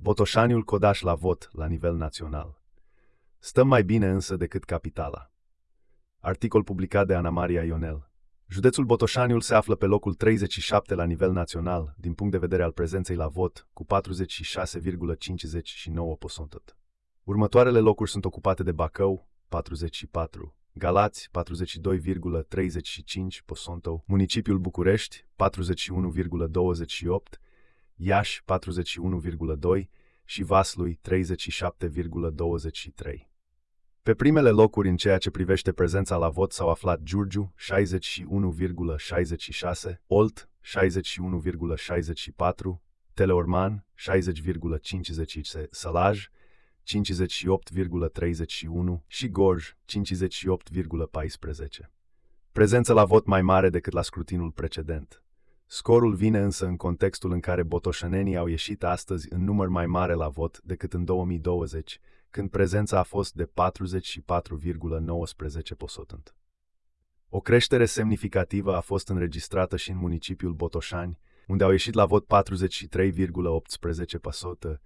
Botoșaniul codaș la vot la nivel național. Stăm mai bine însă decât capitala. Articol publicat de Ana Maria Ionel. Județul Botoșaniul se află pe locul 37 la nivel național, din punct de vedere al prezenței la vot, cu 46,59%. Următoarele locuri sunt ocupate de Bacău, 44, Galați, 42,35%, municipiul București, 41,28%, Iași, 41,2% și Vaslui, 37,23%. Pe primele locuri în ceea ce privește prezența la vot s-au aflat Giurgiu, 61,66%, Olt, 61,64%, Teleorman, 60,56%, Sălaj, 58,31% și Gorj, 58,14%. Prezența la vot mai mare decât la scrutinul precedent. Scorul vine însă în contextul în care botoșenenii au ieșit astăzi în număr mai mare la vot decât în 2020, când prezența a fost de 44,19%. O creștere semnificativă a fost înregistrată și în municipiul Botoșani, unde au ieșit la vot 43,18%,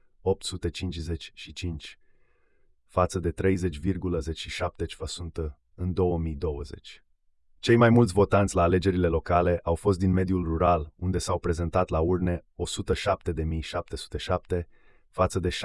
855, față de 30,17% în 2020. Cei mai mulți votanți la alegerile locale au fost din mediul rural, unde s-au prezentat la urne 107.707, față de 66.843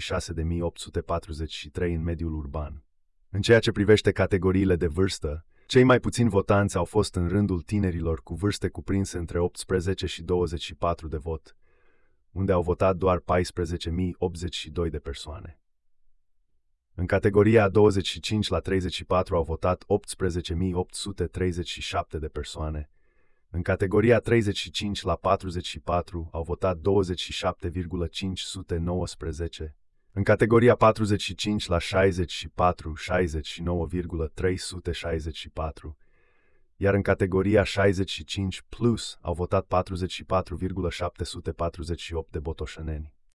în mediul urban. În ceea ce privește categoriile de vârstă, cei mai puțini votanți au fost în rândul tinerilor cu vârste cuprinse între 18 și 24 de vot, unde au votat doar 14.082 de persoane. În categoria 25 la 34 au votat 18.837 de persoane. În categoria 35 la 44 au votat 27,519. În categoria 45 la 64, 69,364. Iar în categoria 65 plus au votat 44,748 de botoșeneni.